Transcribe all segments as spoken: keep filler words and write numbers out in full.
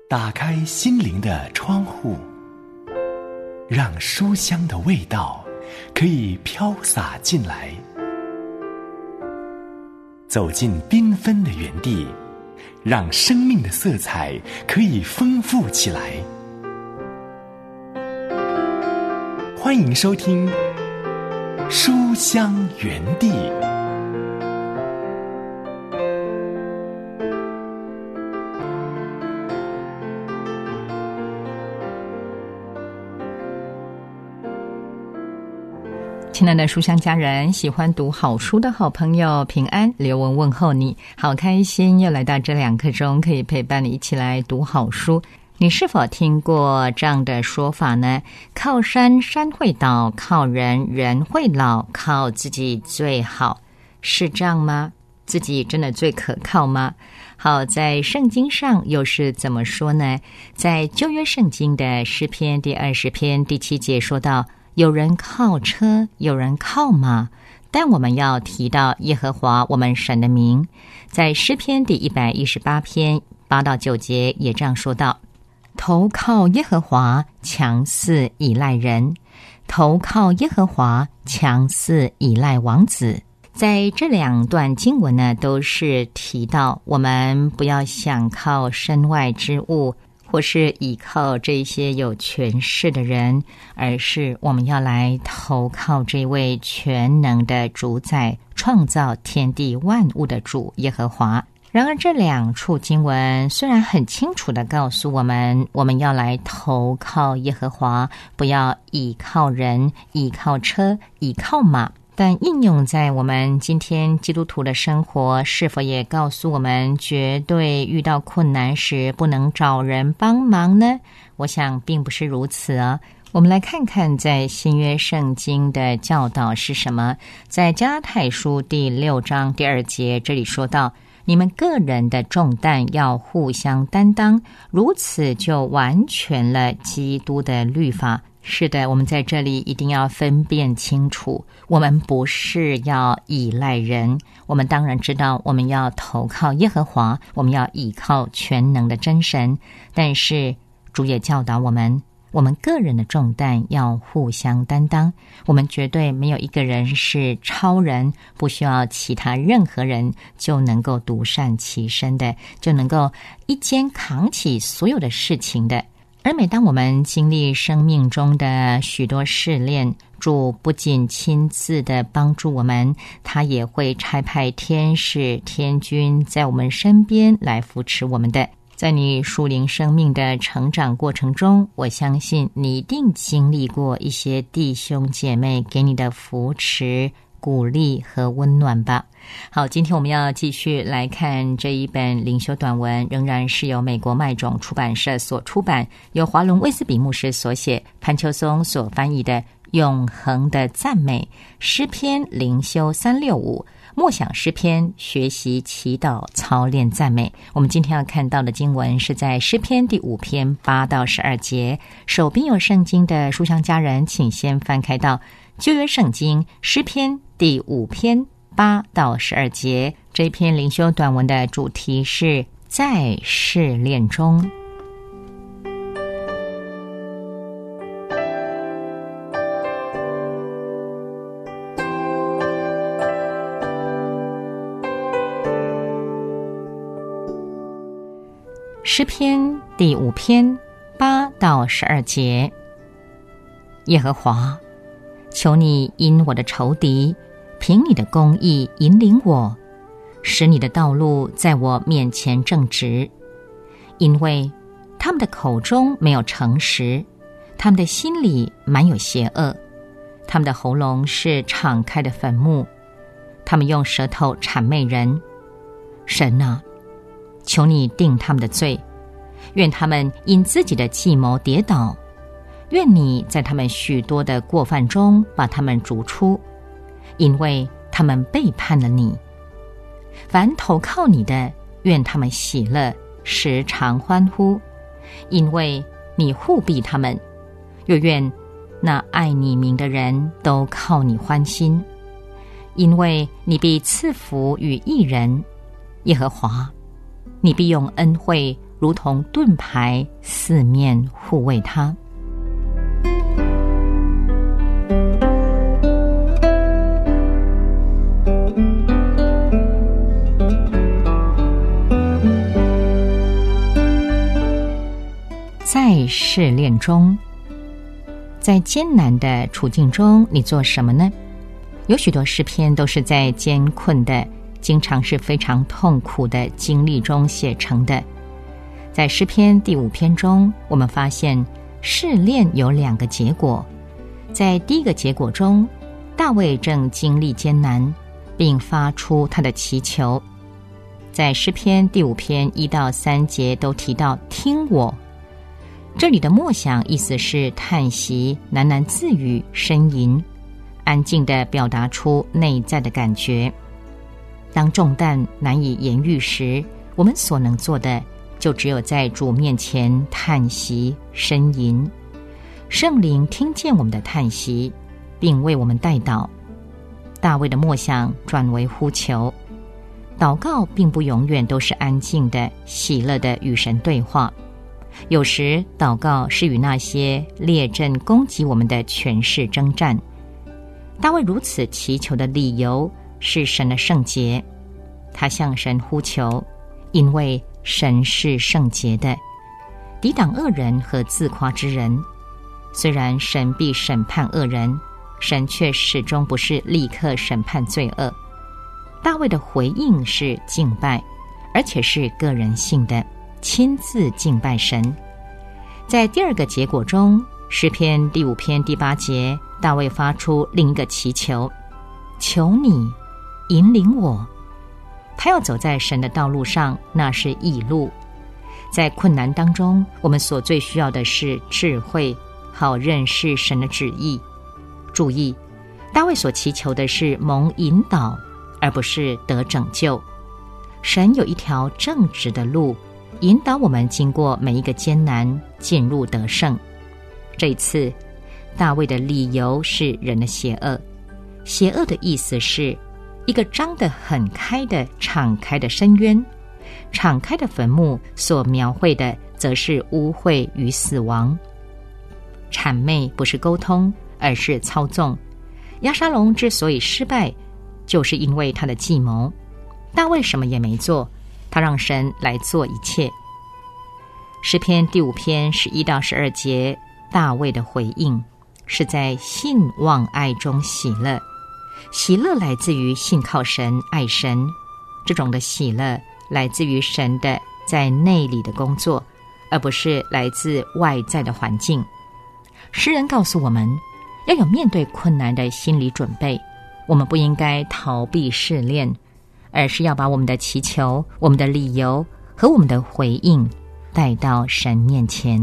打开心灵的窗户，让书香的味道可以飘洒进来。走进缤纷的园地，让生命的色彩可以丰富起来。欢迎收听书香园地。 亲爱的书香家人，喜欢读好书的好朋友，平安，刘文问候你，好开心又来到这两刻钟，可以陪伴你一起来读好书。你是否听过这样的说法呢？靠山山会倒，靠人人会老，靠自己最好，是这样吗？自己真的最可靠吗？好，在圣经上又是怎么说呢？在旧约圣经的诗篇第二十篇第七节说到，有人靠车，有人靠马，但我们要提到耶和华我们神的名。在诗篇第一百一十八篇八到九节也这样说道，投靠耶和华，强似倚赖人；投靠耶和华，强似倚赖王子。在这两段经文呢，都是提到我们不要想靠身外之物，或是依靠这些有权势的人，而是我们要来投靠这位全能的主宰，创造天地万物的主耶和华。然而这两处经文虽然很清楚地告诉我们，我们要来投靠耶和华，不要依靠人，依靠车，依靠马，但应用在我们今天基督徒的生活，是否也告诉我们绝对遇到困难时不能找人帮忙呢？我想并不是如此啊。我们来看看在新约圣经的教导是什么。在加拉太书第六章第二节，这里说到，你们个人的重担要互相担当，如此就完全了基督的律法。是的，我们在这里一定要分辨清楚，我们不是要依赖人，我们当然知道我们要投靠耶和华，我们要依靠全能的真神，但是主也教导我们，我们个人的重担要互相担当，我们绝对没有一个人是超人，不需要其他任何人就能够独善其身的，就能够一肩扛起所有的事情的。而每当我们经历生命中的许多试炼，主不仅亲自的帮助我们，他也会差派天使天军在我们身边来扶持我们的。在你属灵生命的成长过程中，我相信你一定经历过一些弟兄姐妹给你的扶持、鼓励和温暖吧。好，今天我们要继续来看这一本灵修短文，仍然是由美国麦种出版社所出版，由华伦威斯比牧师所写，潘秋松所翻译的《永恒的赞美》，诗篇灵修三六五，默想诗篇，学习祈祷，操练赞美。我们今天要看到的经文是在诗篇第五篇八到十二节。手边有圣经的书香家人，请先翻开到旧约圣经诗篇第五篇八到十二节。这篇灵修短文的主题是在试炼中。诗篇第五篇八到十二节。耶和华，求你因我的仇敌，凭你的公义引领我，使你的道路在我面前正直。因为他们的口中没有诚实，他们的心里满有邪恶，他们的喉咙是敞开的坟墓，他们用舌头谄媚人。神啊，求你定他们的罪，愿他们因自己的计谋跌倒，愿你在他们许多的过犯中把他们逐出，因为他们背叛了你。凡投靠你的，愿他们喜乐，时常欢呼，因为你护庇他们。又愿那爱你名的人都靠你欢心，因为你必赐福与义人。耶和华，你必用恩惠如同盾牌，四面护卫他。在试炼中，在艰难的处境中，你做什么呢？有许多诗篇都是在艰困的，经常是非常痛苦的经历中写成的。在诗篇第五篇中，我们发现试炼有两个结果。在第一个结果中，大卫正经历艰难，并发出他的祈求。在诗篇第五篇一到三节都提到听我，这里的默想意思是叹息、喃喃自语、呻吟，安静地表达出内在的感觉。当重担难以言喻时，我们所能做的就只有在主面前叹息、呻吟。圣灵听见我们的叹息，并为我们代祷。大卫的默想转为呼求。祷告并不永远都是安静的、喜乐的与神对话。有时祷告是与那些列阵攻击我们的权势征战。大卫如此祈求的理由是神的圣洁，他向神呼求，因为神是圣洁的，抵挡恶人和自夸之人。虽然神必审判恶人，神却始终不是立刻审判罪恶。大卫的回应是敬拜，而且是个人性的，亲自敬拜神。在第二个结果中，诗篇第五篇第八节，大卫发出另一个祈求，求你引领我。他要走在神的道路上，那是义路。在困难当中，我们所最需要的是智慧，好认识神的旨意。注意，大卫所祈求的是蒙引导，而不是得拯救。神有一条正直的路，引导我们经过每一个艰难，进入得胜。这一次，大卫的理由是人的邪恶。邪恶的意思是一个张得很开的敞开的深渊，敞开的坟墓所描绘的则是污秽与死亡。谄媚不是沟通，而是操纵。押沙龙之所以失败，就是因为他的计谋。大卫什么也没做，他让神来做一切。诗篇第五篇十一到十二节，大卫的回应是在信望爱中喜乐。喜乐来自于信靠神、爱神，这种的喜乐来自于神的在内里的工作，而不是来自外在的环境。诗人告诉我们，要有面对困难的心理准备。我们不应该逃避试炼，而是要把我们的祈求、我们的理由和我们的回应带到神面前。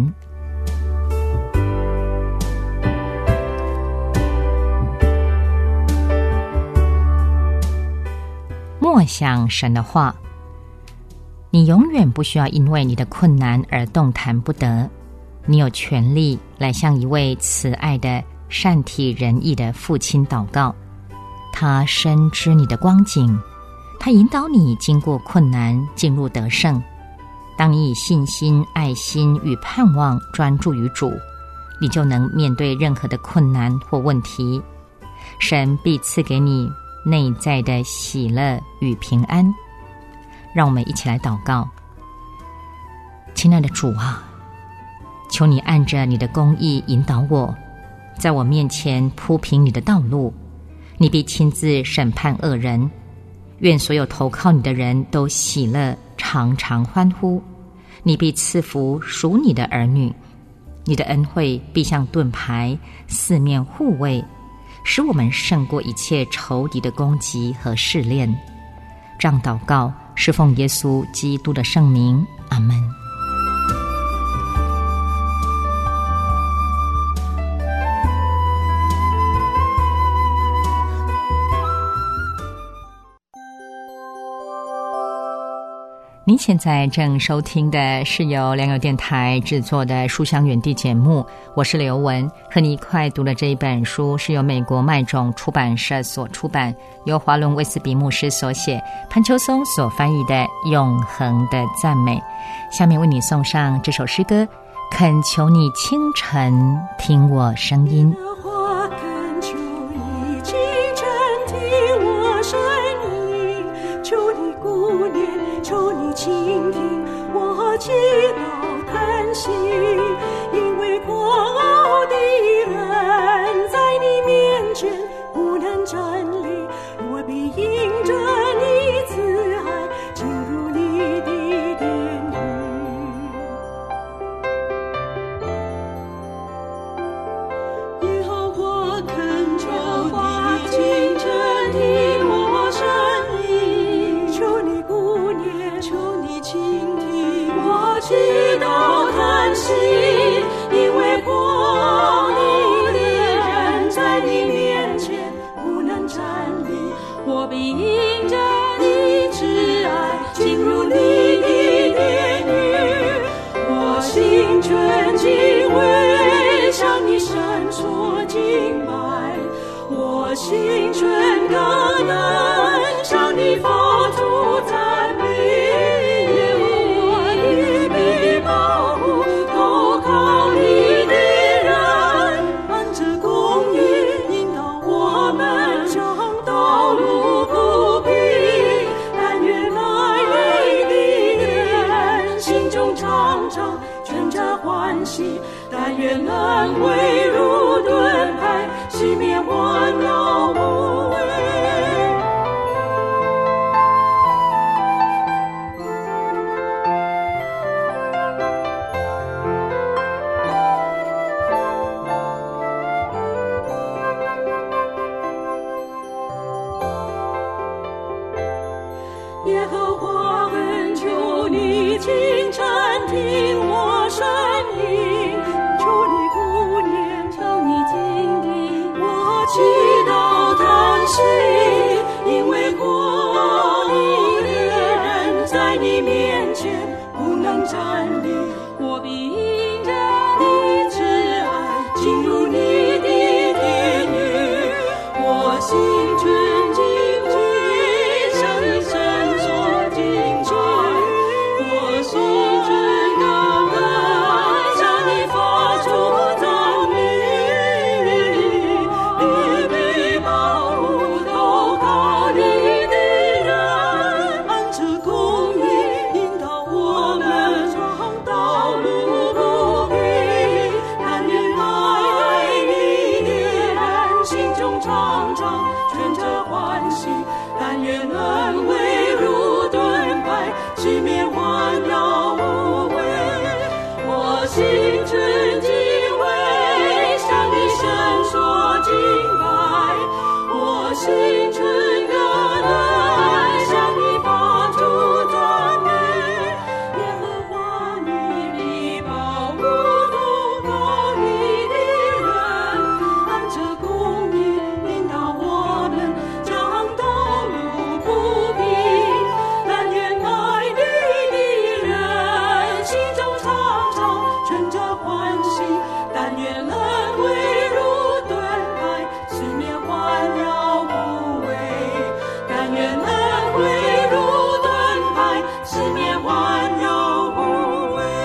默想神的话，你永远不需要因为你的困难而动弹不得。你有权利来向一位慈爱的、善体人意的父亲祷告。他深知你的光景，他引导你经过困难，进入得胜。当你以信心、爱心与盼望专注于主，你就能面对任何的困难或问题。神必赐给你内在的喜乐与平安。让我们一起来祷告。亲爱的主啊，求你按着你的公义引导我，在我面前铺平你的道路。你必亲自审判恶人。愿所有投靠你的人都喜乐，常常欢呼。你必赐福属你的儿女。你的恩惠必像盾牌，四面护卫，使我们胜过一切仇敌的攻击和试炼。这样祷告是奉耶稣基督的圣名，阿们。 您现在正收听的是由良友电台制作的书香园地节目，我是刘文，和你一块读的这一本书是由美国麦种出版社所出版，由华伦威斯比牧师所写，潘秋松所翻译的《永恒的赞美》。下面为你送上这首诗歌，恳求你清晨听我声音。 倾听我祈祷叹息，因为过傲的人在你面前不能站立，我必因着你慈爱进入你的殿宇。耶和华恳求你清晨听我声音，求你顾念，求你倾听我祈祷叹息，因为过傲的人在你面前不能站立，我必因着你慈爱进入你的殿宇。我心全敬畏，向你伸出敬拜，我心全感恩，向你发出赞美。但愿能为如盾牌，熄灭环绕无畏。耶和华恳求你清晨听我声音，求你顾念，求你倾听我祈祷叹息，因为过傲的人在你面前不能站立，我必因着你慈爱进入你的殿宇。我心全敬畏，向你伸出敬拜，我心全感恩，向你发出赞美。你被保护投靠你的人，按着公义引导我们道路不平，但愿爱你的人心中常常存着欢喜，但愿能为如盾牌，熄灭环绕无畏。我心存敬畏，向你伸出敬拜，我心存感恩，向你发出赞美。耶和华你必保护投靠你的人，按着公义引导我们，将道路不平，但愿爱你的人心中常常存着欢喜，但愿能为如盾牌，熄灭环绕无畏，但愿能为如盾牌，熄灭环绕无畏。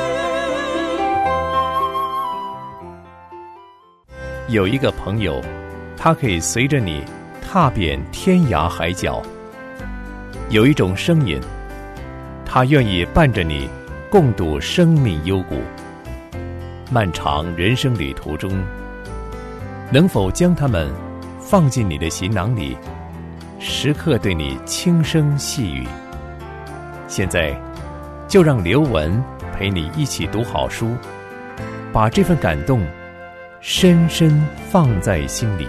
有一个朋友，他可以随着你踏遍天涯海角；有一种声音，他愿意伴着你共度生命幽谷。漫长人生旅途中，能否将它们放进你的行囊里，时刻对你轻声细语？现在，就让刘文陪你一起读好书，把这份感动深深放在心里。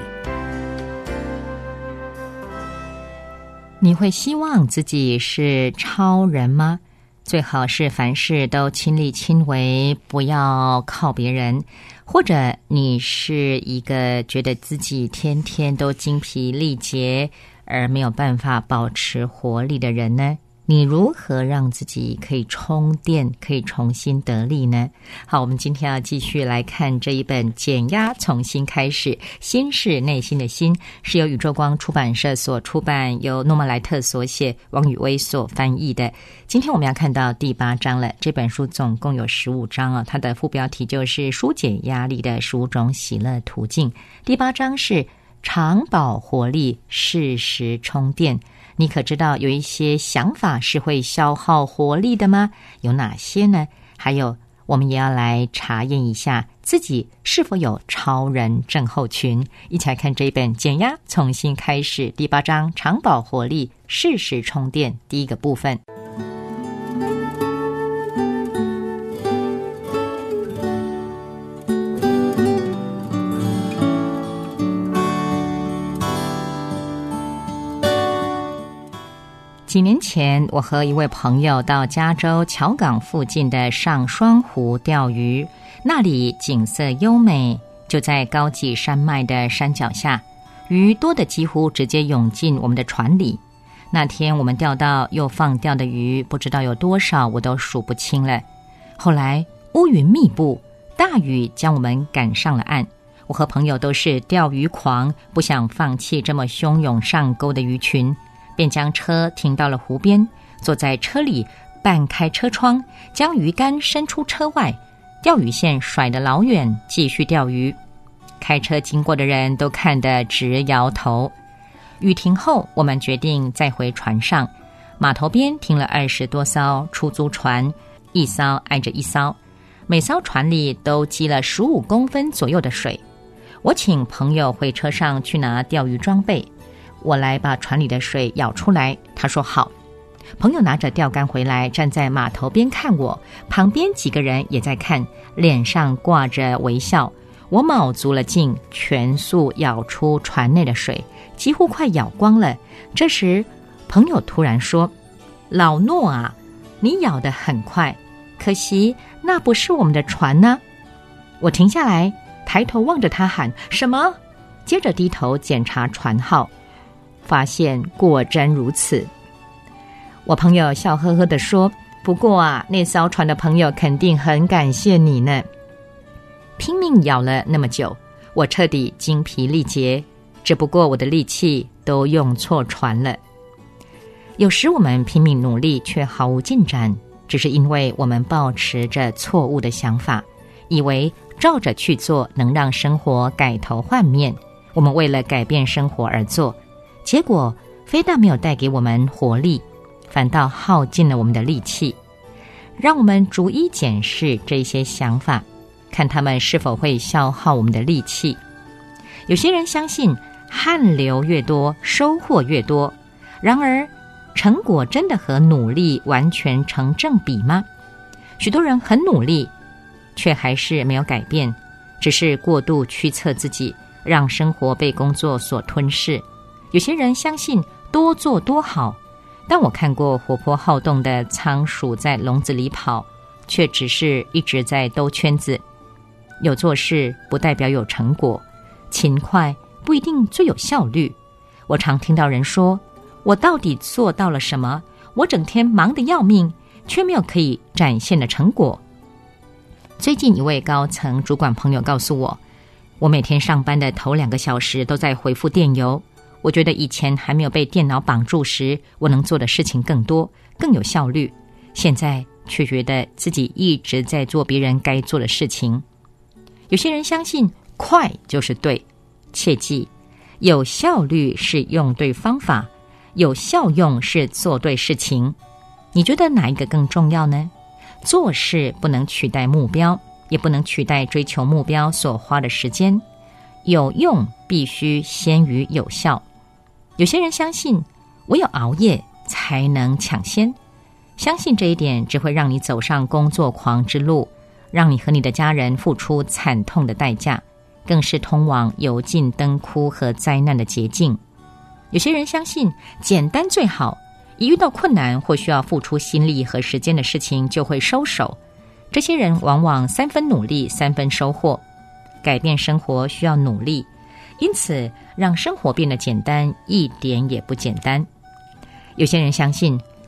你会希望自己是超人吗？最好是凡事都亲力亲为，不要靠别人。或者你是一个觉得自己天天都精疲力竭而没有办法保持活力的人呢？ 你如何让自己可以充电，可以重新得力呢？好，我们今天要继续来看这一本《减压从新开始》，心是内心的心，是由宇宙光出版社所出版，由诺曼莱特所写，王宇威所翻译的。今天我们要看到第八章了，这本书总共有十五章哦，它的副标题就是疏解压力的十五种喜乐途径。第八章是长保活力，适时充电。你可知道有一些想法是会消耗活力的吗？有哪些呢？还有，我们也要来查验一下自己是否有超人症候群。一起来看这一本《减压从新开始》第八章长保活力，适时充电，第一个部分。几年前，我和一位朋友到加州桥港附近的上双湖钓鱼，那里景色优美，就在高级山脉的山脚下，鱼多得几乎直接涌进我们的船里。那天我们钓到又放钓的鱼，不知道有多少，我都数不清了。后来乌云密布，大雨将我们赶上了岸。我和朋友都是钓鱼狂，不想放弃这么汹涌上钩的鱼群，便将车停到了湖边，坐在车里，半开车窗，将鱼竿伸出车外，钓鱼线甩得老远，继续钓鱼。开车经过的人都看得直摇头。雨停后，我们决定再回船上。码头边停了二十多艘出租船，一艘挨着一艘，每艘船里都积了十五公分左右的水。我请朋友回车上去拿钓鱼装备，我来把船里的水舀出来，他说好。朋友拿着钓竿回来，站在码头边看我，旁边几个人也在看，脸上挂着微笑。我卯足了劲，全速舀出船内的水，几乎快舀光了。这时朋友突然说，老诺啊，你舀得很快，可惜那不是我们的船呢。我停下来，抬头望着他喊什么，接着低头检查船号，发现果真如此。我朋友笑呵呵地说，不过啊，那艘船的朋友肯定很感谢你呢。拼命舀了那么久，我彻底精疲力竭，只不过我的力气都用错船了。有时我们拼命努力却毫无进展，只是因为我们抱持着错误的想法，以为照着去做能让生活改头换面。我们为了改变生活而做，结果非但没有带给我们活力，反倒耗尽了我们的力气。让我们逐一检视这些想法，看他们是否会消耗我们的力气。有些人相信汗流越多，收获越多，然而成果真的和努力完全成正比吗？许多人很努力，却还是没有改变，只是过度驱策自己，让生活被工作所吞噬。有些人相信多做多好，但我看过活泼好动的仓鼠在笼子里跑，却只是一直在兜圈子。有做事不代表有成果，勤快不一定最有效率。我常听到人说，我到底做到了什么？我整天忙得要命，却没有可以展现的成果。最近一位高层主管朋友告诉我，我每天上班的头两个小时都在回复电邮。我觉得以前还没有被电脑绑住时，我能做的事情更多，更有效率。现在却觉得自己一直在做别人该做的事情。有些人相信快就是对，切记，有效率是用对方法，有效用是做对事情。你觉得哪一个更重要呢？做事不能取代目标，也不能取代追求目标所花的时间。有用必须先于有效。有些人相信唯有熬夜才能抢先，相信这一点只会让你走上工作狂之路，让你和你的家人付出惨痛的代价，更是通往油尽灯枯和灾难的捷径。有些人相信简单最好，一遇到困难或需要付出心力和时间的事情就会收手。这些人往往三分努力三分收获。改变生活需要努力，因此让生活变得简单一点也不简单。有些人相信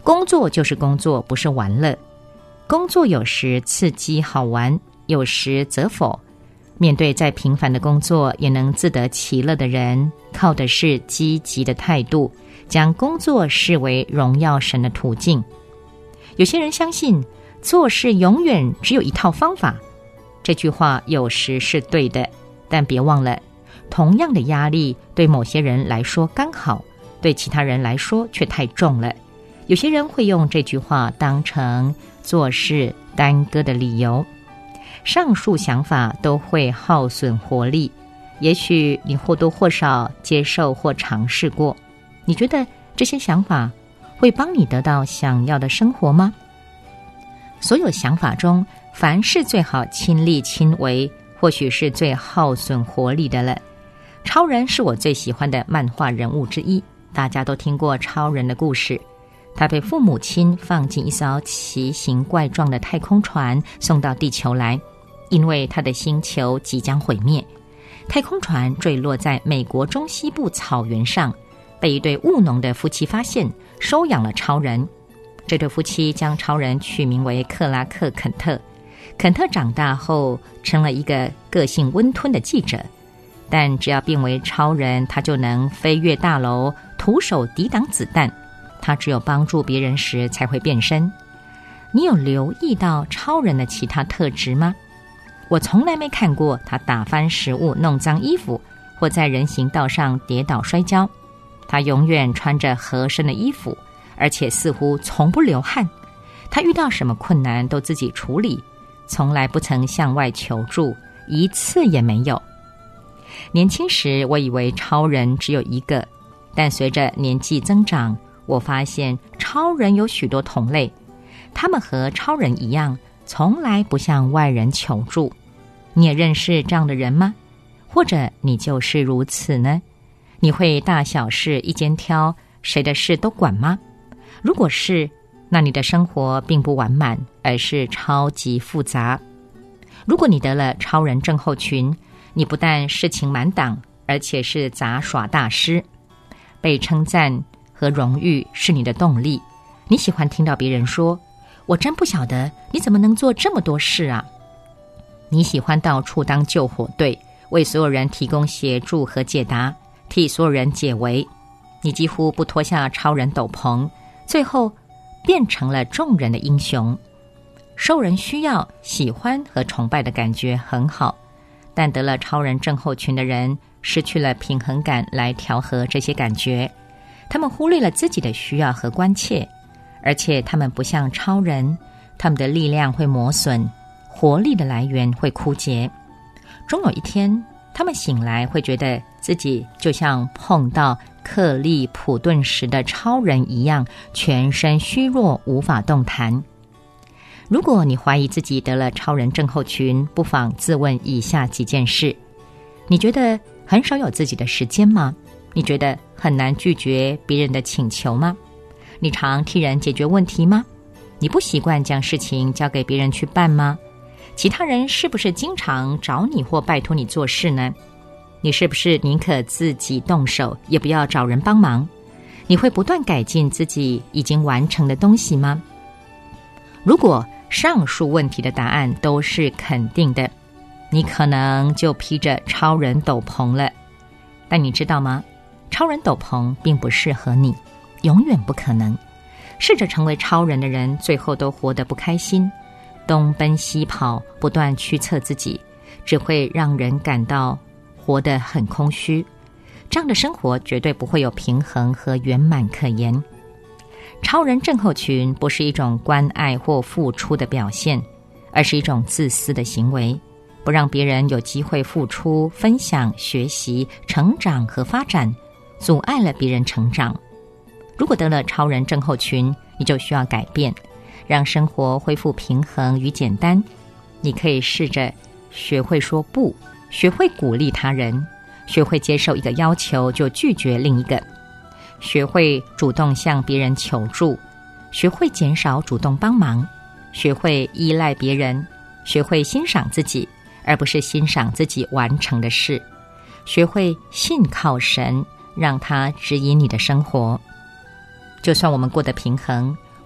工作就是工作，不是玩乐。工作有时刺激好玩，有时则否。面对再平凡的工作也能自得其乐的人，靠的是积极的态度，将工作视为荣耀神的途径。有些人相信做事永远只有一套方法，这句话有时是对的，但别忘了，同样的压力对某些人来说刚好，对其他人来说却太重了。有些人会用这句话当成做事耽搁的理由。上述想法都会耗损活力，也许你或多或少接受或尝试过。你觉得这些想法会帮你得到想要的生活吗？所有想法中，凡是最好亲力亲为，或许是最耗损活力的了。超人是我最喜欢的漫画人物之一，大家都听过超人的故事。他被父母亲放进一艘奇形怪状的太空船，送到地球来，因为他的星球即将毁灭。太空船坠落在美国中西部草原上，被一对务农的夫妻发现，收养了超人。这对夫妻将超人取名为克拉克·肯特。肯特长大后成了一个个性温吞的记者，但只要变为超人，他就能飞越大楼，徒手抵挡子弹。他只有帮助别人时才会变身。你有留意到超人的其他特质吗？我从来没看过他打翻食物、弄脏衣服，或在人行道上跌倒摔跤。他永远穿着合身的衣服，而且似乎从不流汗。他遇到什么困难都自己处理，从来不曾向外求助，一次也没有。年轻时我以为超人只有一个，但随着年纪增长，我发现超人有许多同类，他们和超人一样，从来不向外人求助。你也认识这样的人吗？或者你就是如此呢？你会大小事一肩挑，谁的事都管吗？如果是，那你的生活并不完满，而是超级复杂。如果你得了超人症候群，你不但事情满档，而且是杂耍大师。被称赞和荣誉是你的动力，你喜欢听到别人说，我真不晓得你怎么能做这么多事啊。你喜欢到处当救火队，为所有人提供协助和解答，替所有人解围。你几乎不脱下超人斗篷，最后变成了众人的英雄。受人需要、喜欢和崇拜的感觉很好，但得了超人症候群的人失去了平衡感来调和这些感觉。他们忽略了自己的需要和关切，而且他们不像超人，他们的力量会磨损，活力的来源会枯竭。终有一天，他们醒来会觉得自己就像碰到克利普顿时的超人一样，全身虚弱，无法动弹。如果你怀疑自己得了超人症候群，不妨自问以下几件事：你觉得很少有自己的时间吗？你觉得很难拒绝别人的请求吗？你常替人解决问题吗？你不习惯将事情交给别人去办吗？其他人是不是经常找你或拜托你做事呢？你是不是宁可自己动手，也不要找人帮忙？你会不断改进自己已经完成的东西吗？如果上述问题的答案都是肯定的，你可能就披着超人斗篷了。但你知道吗？超人斗篷并不适合你，永远不可能。试着成为超人的人，最后都活得不开心，东奔西跑，不断驱策自己，只会让人感到活得很空虚。这样的生活绝对不会有平衡和圆满可言。超人症候群不是一种关爱或付出的表现，而是一种自私的行为，不让别人有机会付出、分享、学习、成长和发展，阻碍了别人成长。如果得了超人症候群，你就需要改变，让生活恢复平衡与简单。你可以试着学会说不，学会鼓励他人，学会接受一个要求就拒绝另一个，学会主动向别人求助，学会减少主动帮忙，学会依赖别人，学会欣赏自己，而不是欣赏自己完成的事，学会信靠神，让他指引你的生活。就算我们过得平衡，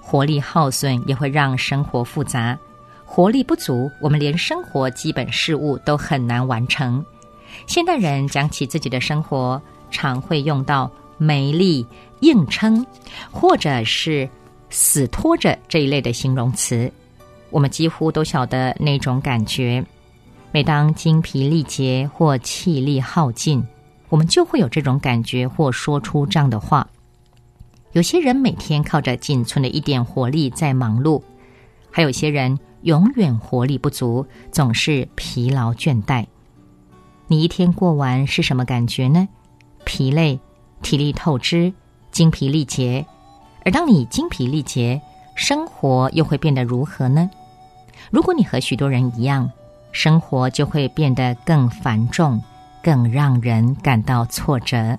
活力耗损也会让生活复杂，活力不足，我们连生活基本事务都很难完成。现代人讲起自己的生活，常会用到没力、硬撑，或者是死拖着这一类的形容词。我们几乎都晓得那种感觉。每当精疲力竭或气力耗尽，我们就会有这种感觉或说出这样的话。有些人每天靠着仅存的一点活力在忙碌，还有些人永远活力不足，总是疲劳倦怠。你一天过完是什么感觉呢？疲累、体力透支、精疲力竭。而当你精疲力竭，生活又会变得如何呢？如果你和许多人一样，生活就会变得更繁重，更让人感到挫折。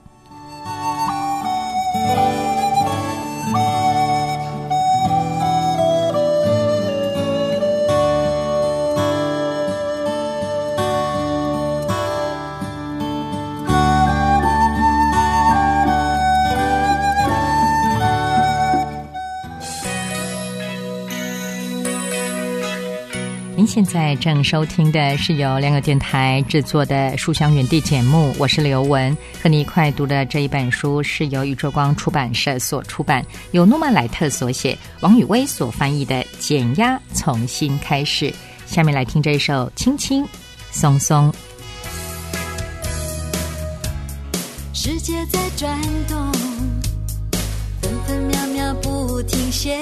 您现在正收听的是由良友电台制作的书香园地节目，我是刘文，和你一块读的这一本书是由宇宙光出版社所出版，由诺曼莱特所写，王宇威所翻译的《减压从新开始》。下面来听这一首《轻轻松松》。 世界在转动，分分秒秒不停歇，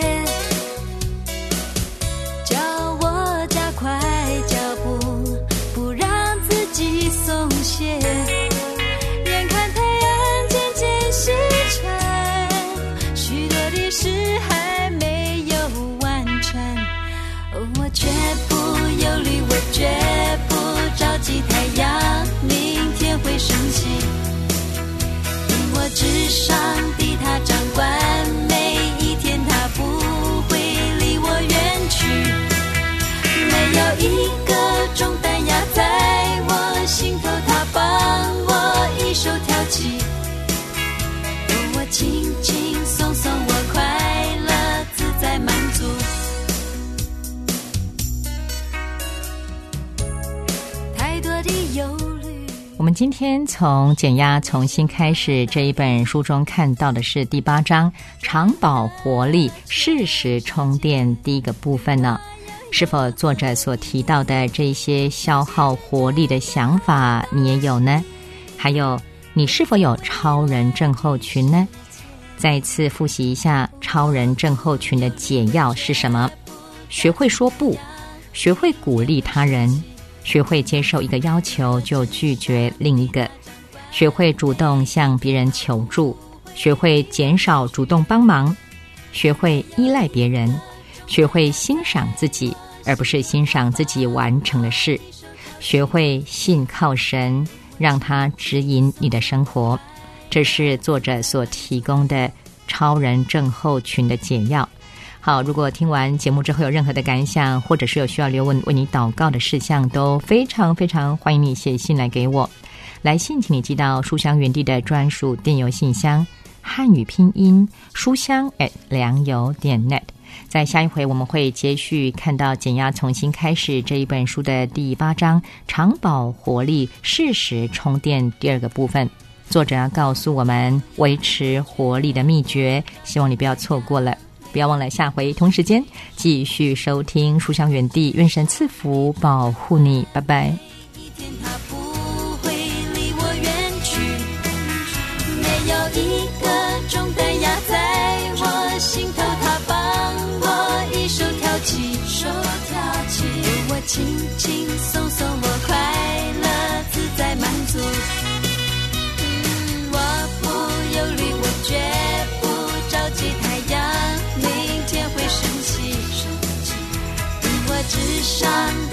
叫我加快脚步，不让自己松懈。眼看太阳渐渐西沉，许多的事还没有完成，我却不忧虑，我绝不着急，太阳明天会升起，因我至上帝他掌管每一天，他不会离我远去，没有一个重担压在我心头，他帮我一手挑起，我轻轻松松，我快乐自在满足。太多的忧虑。 我们今天从《减压从新开始》这一本书中看到的是第八章长保活力适时充电第一个部分呢。是否作者所提到的这些消耗活力的想法你也有呢？还有你是否有超人症候群呢？再次复习一下超人症候群的解药是什么？学会说不，学会鼓励他人，学会接受一个要求就拒绝另一个，学会主动向别人求助，学会减少主动帮忙，学会依赖别人，学会欣赏自己而不是欣赏自己完成的事，学会信靠神，让他指引你的生活。这是作者所提供的超人症候群的解药。好，如果听完节目之后有任何的感想，或者是有需要刘文为你祷告的事项，都非常非常欢迎你写信来给我。来信请你寄到书香园地的专属电邮信箱，汉语拼音书香 at 良友点 net。在下一回我们会接续看到《减压从新开始》这一本书的第八章长保活力适时充电第二个部分，作者要告诉我们维持活力的秘诀，希望你不要错过了。不要忘了下回同时间继续收听书香园地，愿神赐福保护你，拜拜。 一天他不会离我远去，没有一个重担压在我心头，他帮我一手挑起，手挑起，我轻轻松松，我快乐自在满足。嗯，我不忧虑，我绝不着急，太阳明天会升起，因我至上